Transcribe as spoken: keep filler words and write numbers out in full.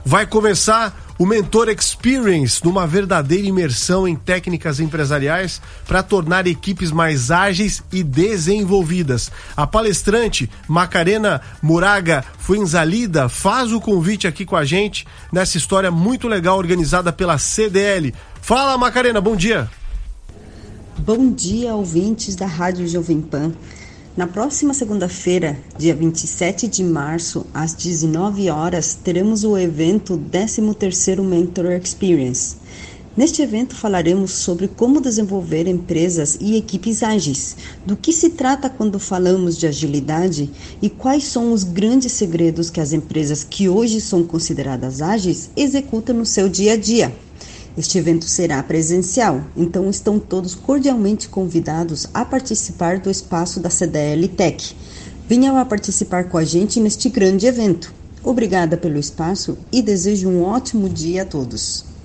Vai começar o Mentor Experience, numa verdadeira imersão em técnicas empresariais para tornar equipes mais ágeis e desenvolvidas. A palestrante Macarena Moraga Fuenzalida faz o convite aqui com a gente nessa história muito legal organizada pela C D L. Fala, Macarena, bom dia. Bom dia, ouvintes da Rádio Jovem Pan. Na próxima segunda-feira, dia vinte e sete de março, às dezenove horas, teremos o evento décimo terceiro Mentor Experience. Neste evento falaremos sobre como desenvolver empresas e equipes ágeis, do que se trata quando falamos de agilidade e quais são os grandes segredos que as empresas que hoje são consideradas ágeis executam no seu dia a dia. Este evento será presencial, então estão todos cordialmente convidados a participar do espaço da C D L Tech. Venham a participar com a gente neste grande evento. Obrigada pelo espaço e desejo um ótimo dia a todos.